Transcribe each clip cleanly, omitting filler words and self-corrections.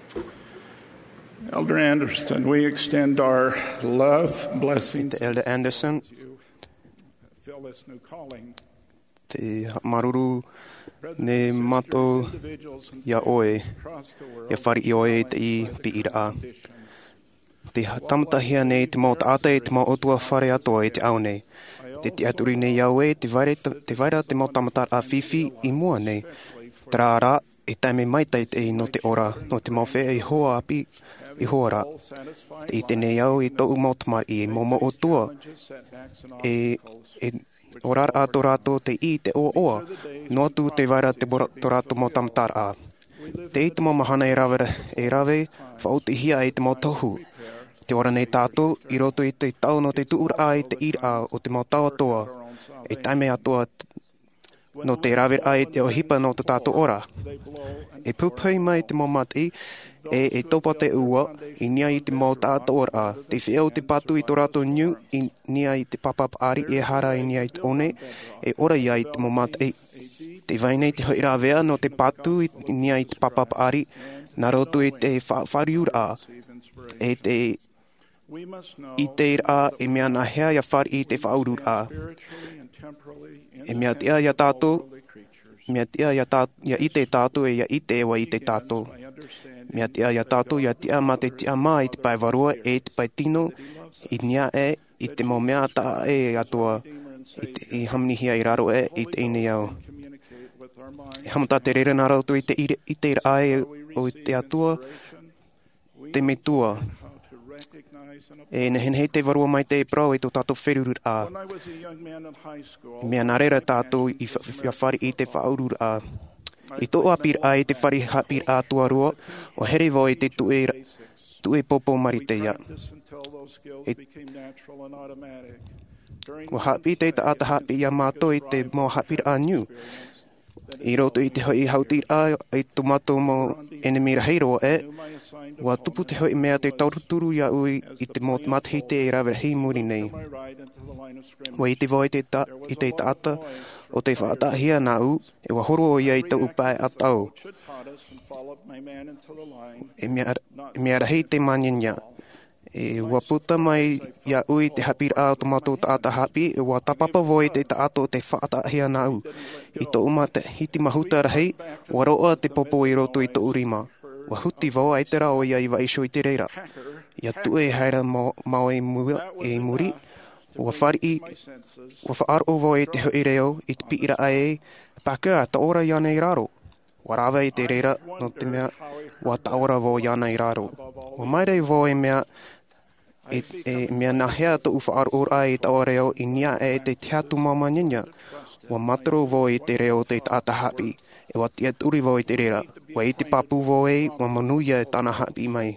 Elder Anderson, we extend our love, blessings Te Elder Anderson, to fill this new calling. te maruru ne mato ia oe, ia whari i oe te i pi ira a. Te tamatahia nei te mau taata e te mau otua whare atoa e te au nei. Te aturi nei iau e te vaira te mau tamatar a whiwhi i mua nei. Tera ara e taime maitai te i no te ora, no te mau whea i hoa api i hoa ra. Te i te nei iau i tau mau tamar i momo otua. E orar a tō rātou te i te oa oa, no atu te vaira te tō rātou mau tamatar a. Te i te mau mahana e rawe, whau te hia e te mau tohu. Te ora nei tātou, i roto i te tau no te tuura a i te ira a o te mau tau atoa. E taime atoa no te rawe a i te ohipa no te tātou ora. E pupui mai te mau mati, e topa te ua, i nia i te mau tātou ora a. Te whiau te patu i tō rātou niu, i nia i te papap ari, e hara i nia i te one, e ora ia i te mau mati. Te vainei te hoi rawea no te patu i nia i te papap ari, na roto i te whariura a. E te i te ira e mea na hea ia whari i te whaurur a. E mea tia ia tātou, mea tia ia i te tātou e ia i te ewa i te tātou. Mea tia ia tātou, ia tia ma te tia maa i te pai varua e te pai tino, i nia e, i te mau mea ta e atua, i hamnihia i raro e, i te ine iau. E hamata te rere nā rautu i te ira e o te atua, te me tua. E nehenhei te varua mai te prau i tō tātou wherurur a. Mea nā reira tātou i whari i te whaurur a. I tō apir a i te whari hapir a tuarua, o here voi te tue popo mariteia. O hapi te ata hapi ia mātou i te mō hapir a niu. I roto i te hoi hautir a i tō mātou mō enemira heiro e, wa tupu te hoi mea te tauruturu ia ui i te mō mathi te e rawe hei muri nei. Wa i te voi i te taata o te whaatahia nā u, e wa horo o ia i tau upae atau. E mea rahi te maninya. E wa puta mai ia ui te hapir a o tō mātou taata hapi, e wa tapapa voi te taato te whaatahia nā u. I tō uma te hiti mahuta rahi, wa roa te popo i roto i tō urima. Wa huti vau ai te rao ia i wa iso i te reira. Ia tue e haera mau e muri, wa whaaro vau e te hoi reo i te piira ai paka a ta ora iana i raro. Wa rawa i te reira no te mea wa ta ora vau iana i raro. Wa mairei vau e mea mea nahea to uwhaaro ora i ta ora reo i nia e te teatu mamaninya. Wa mataro vau i te reo te taata hapi, e wa tia turi vau i te reira. Wa i te papu vau e, wa manuia e tana hapi mai.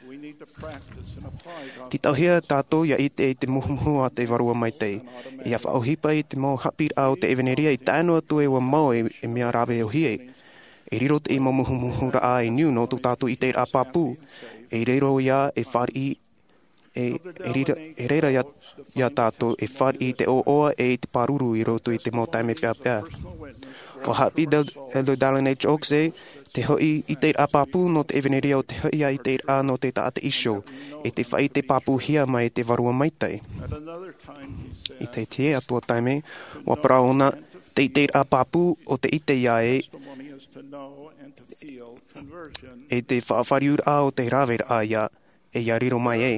Ki tauhia tātou ia i te muhumuhu a te varua mai te. Ia whaohipa i te mau hapir au te eveneria i tāno atu e wa mau e mea rawe o hie. E riro te i mau muhumuhu ra a i niu no tu tātou i te a papu. E riro ia e whari e reira ia tātou e whari i te o oa e i te paruru i roto i te mau taime pia pia. O hapi Elder Dallin H. Oaks e, te hoi i te a papu no te eveneria o te hoi i te a no te taata isho, e te whai te papu hia mai te varua maitai. I te te atua taime, wa praona te a papu o te ite ia e te whaafariur a o te rawer a ia, e ia riro mai e.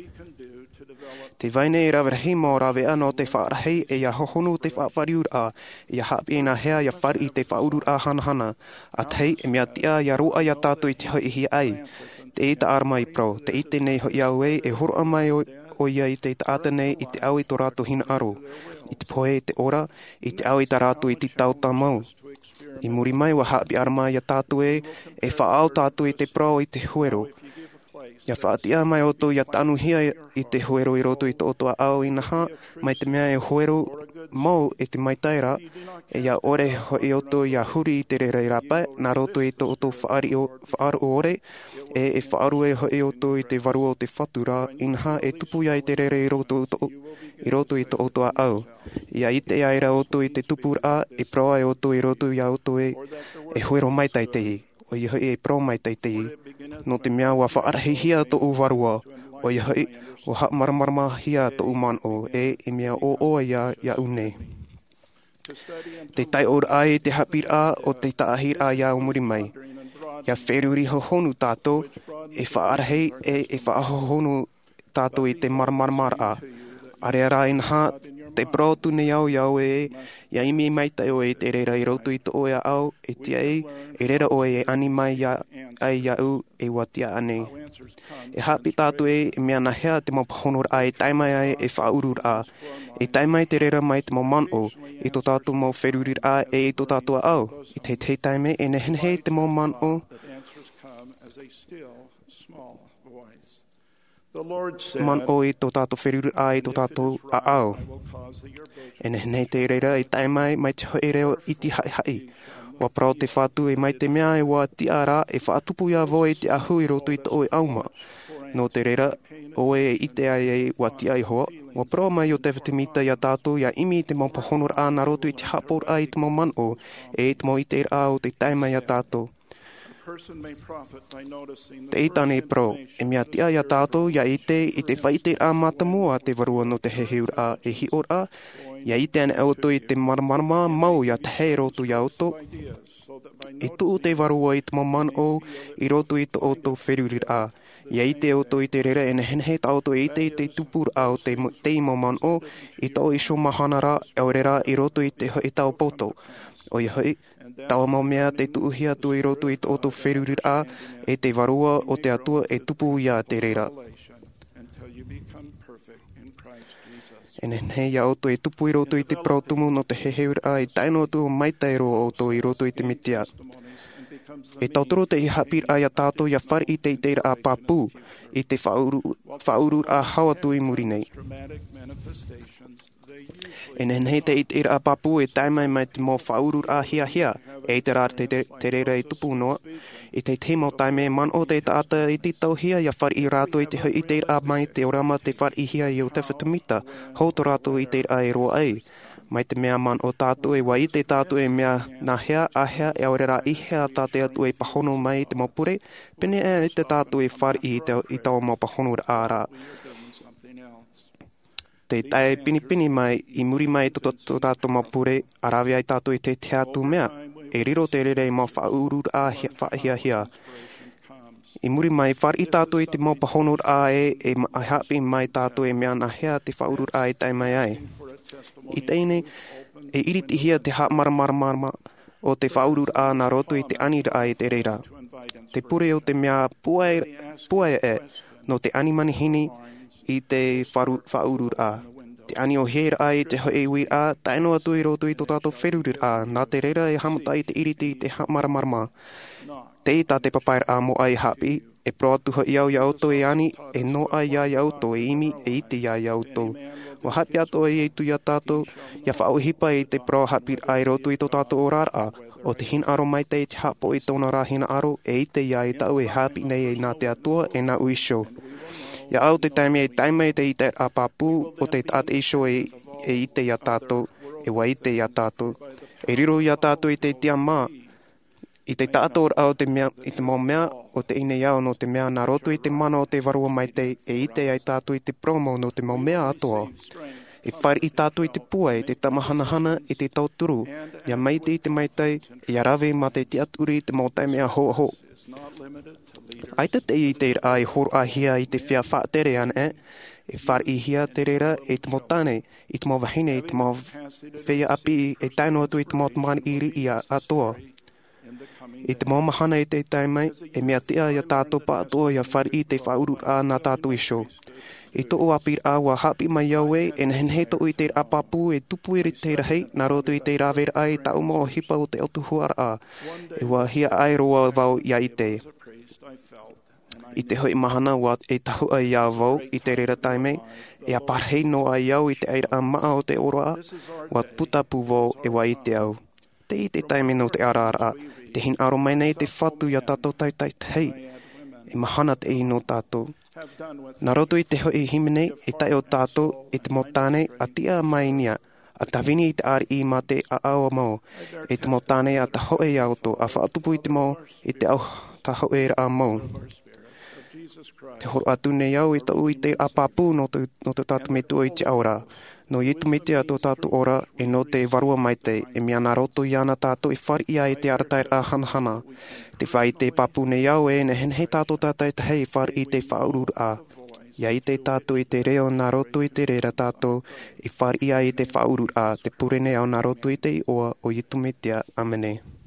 Te vaine e rawerehi mō rawe anō te whaarahi e ia hohonu te whaafariur a, ia hapi e na hea ia whari i te whaurur a hanahana, a tei e mea tia ia roa ia tātou i te hoi hi ai. Te ita armai pro, te ite nei hoi au e horo mai o ia i te taata nei i te au i tō rātou hina aro, i te poe i te ora, i te au i tā rātou i te tau tamau. I muri mai wa hapi armai ia tātou e whaau tātou i te pro i te huero. Ia whaatia mai oto ia tanuhia i te huero i roto i to otoa au i naha, mai te mea e huero mau e te maitaira, e ia ore hoi oto ia huri i te rera i rapa, nā roto i to oto whaaru ore, e whaaru e hoi oto i te varua o te whatura, i naha e tupu ia i te rera i roto i to otoa au. Ia i te aira oto i te tupura, e proa e oto i roto i a oto e huero maitai te i, o i hoi e pro maitai te i. no te mea wa whaarahihia to u warua, o ia hei, o ha maramarama hia to u man o e mea o oa ia une. Te tai ora ai te hapir a o te taahir a ia umuri mai. Ia wheruri hohonu tātou, e whaarahei e whaahohonu tātou i te maramaramara a. Are ara inha, te protu ne au ia imi mai tai o e te reira i rotu i to oea au, e tia e reira o e ani mai ai iau e watia anei. E hapi tātou e mea na hea te mapahonor a e taimai ai e whaurur a. E taimai te reira mai te man o, i to tātou mau wherurir a e i to tātou au. I te taime e nehenhe te man o. Man o i to tātou wherurir a i to tātou a au. E nehenhe te reira e taimai mai te hoi reo iti hai. Wa prao te whātu e mai te mea e wā ti ara e whaatupu ia vo e te ahu i roto i to oe auma. No te reira, o e ite ai e wā ti ai hoa. Wa prao mai o te whitimita ia tātou ia imi te mau pahonor a na roto i te hapor ai te mau man o e te mau ite a o te taima ia tātou. Te itane pro, e mea tia ia tātou ia i te whaite a matamua te varua no te heheur a e hior a, ia ite ane auto i te maramarama mau ia te hei roto ia auto. E tuu te varua i te maman o i roto i te auto wherurir a. Ia ite auto i te rera e nehenhe ta auto i te tupur a o te maman o i tau iso mahanara e rera i roto i te hoi tau poto. O ia hoi, tau mau mea te tuuhia tu i roto i te auto wherurir a e te varua o te atua e tupu ia te rera. E nehenhe ia auto e tupu i roto i te protumu no te heheur a e taino atu o maitairo auto i roto i te mitia. E tautoro te i hapir a ia tātou ia whare i te iteira a pāpū i te whaurur a hawatu i muri nei. E nehenhe te iteira a pāpū e taimai mai te mō whaurur a hia e te rār te reira i tupu noa. I te mau taime man o te taata i te tauhia ia whare i rātou i te hoi iteira a mai te orama te whare i hia i o te whatamita. Houto rātou i te a e roa ai. Mai te mea man o tātou e wai te tātou e mea nā hea ahea e aurera i hea tāte atu e pahono mai te mapure, pene e te tātou e whare i tau mau pahono ārā. Te tae pini mai i muri mai to tātou mapure, arawe ai tātou i te teatu mea, e riro te rere i mau whaurur a hia. I muri mai whare i tātou i te mau pahono a e hapi mai tātou e mea nā hea te whaurur a e tai mai ai. I teine, e iritihia te ha maramarama o te whaurur a nā roto i te anira a e te reira. Te pure o te mea puae e no te animani hini i te whaurur a. Te ani o heira a e te hoi wir a, taino atu i roto i to tātou wherurur a, nā te reira e hamata i te iriti i te ha maramarama. Te ita te papaira a mo ai hapi, e proatu hoi iau ia auto e ani, e no ai ia auto e imi e iti ia auto. Wa hapi ato e tu ia tātou, ia whaohipa i te pro hapir ai roto i to tātou orar a, o te hin aro mai te hapo i tōna rā hina aro, e ite ia e tau e hapi nei e nā te atua e nā uisho. Ia au te taime e te ite a pāpū, o te taat isho e ite ia tātou, e wa ite ia tātou. E riro ia tātou i te tia mā, i te tātou au te mea, i te mau mea, o te ine iau no te mea nā roto i te mana o te varua mai te, e ite ai tātou i te promo no te mau mea atoa. E whaere i tātou i te pua e te tamahanahana i te tauturu, ia maite i te maitai, ia rawe ma te tiaturi i te mau taimea ho. Aita te i te ai horo ahia i te whia whaatere ana e whaere i hia te reira e te mau tāne, i te mau wahine, i te mau whia api e taino atu i te mau tamani iri i atoa. I te mau mahana i te taimai, e mea tia ia tātou pātoa ia whaere i te whaurur a nā tātou isho. I tō o apir a wa hapi mai iau e, e nehenhe tō i te apapu e tupu i te rahei, nā roto i te rawera ai tau mo hipa o te otuhuara a, e wa hia ai roa wau ia i te. I te hoi mahana wa e tahu ai iau wau i te rera taime, e a parhei no ai iau i te aira a maa o te oroa, wa putapu wau e wa i te au. Te i te taime no te arara, te hin aro mai nei te whatu ia tātou tai hei, e mahana te i no tātou. Nā roto i te hoi himene, e tai o tātou, e te motane, a tia mai nia, a tawini i te ari i ma te a aua mau, e te motane a ta hoe i auto, a whaatupu i te mau, i te au ta hoe a mau. Te horo atu nei au e tau i te apapu no te tātu me tua i te aura. No i tu me te ato tātu ora e no te varua mai te e mea nā roto i ana tātu e whari ia e te aratai a hanahana. Te whai te papu nei au e ne henhe tātu tātai te hei whari i te whaururu a. Ia i te tātu i te reo nā roto i te reira tātu e whari ia i te whaururu a te purene au nā roto i te i oa o i tu me te a. Amene.